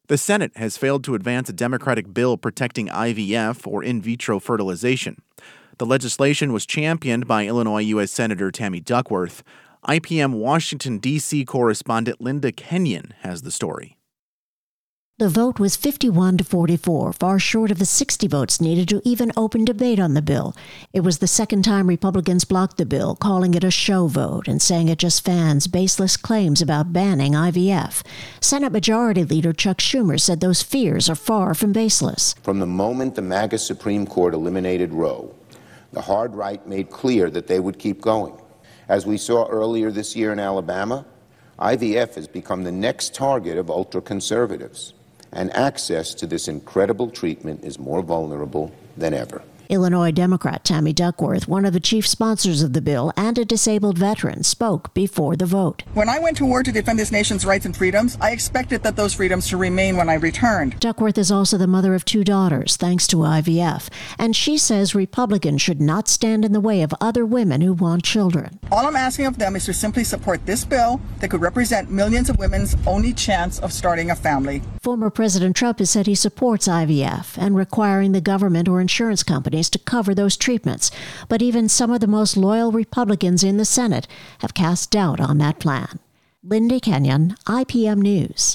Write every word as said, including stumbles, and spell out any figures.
The Senate has failed to advance a Democratic bill protecting I V F, or in vitro fertilization. The legislation was championed by Illinois U S Senator Tammy Duckworth. I P M Washington, D C correspondent Linda Kenyon has the story. The vote was fifty-one to forty-four, far short of the sixty votes needed to even open debate on the bill. It was the second time Republicans blocked the bill, calling it a show vote and saying it just fans baseless claims about banning I V F. Senate Majority Leader Chuck Schumer said those fears are far from baseless. From the moment the MAGA Supreme Court eliminated Roe, the hard right made clear that they would keep going. As we saw earlier this year in Alabama, I V F has become the next target of ultra-conservatives, and access to this incredible treatment is more vulnerable than ever. Illinois Democrat Tammy Duckworth, one of the chief sponsors of the bill and a disabled veteran, spoke before the vote. When I went to war to defend this nation's rights and freedoms, I expected that those freedoms to remain when I returned. Duckworth is also the mother of two daughters, thanks to I V F, and she says Republicans should not stand in the way of other women who want children. All I'm asking of them is to simply support this bill that could represent millions of women's only chance of starting a family. Former President Trump has said he supports I V F and requiring the government or insurance companies to cover those treatments. But even some of the most loyal Republicans in the Senate have cast doubt on that plan. Linda Kenyon, I P M News.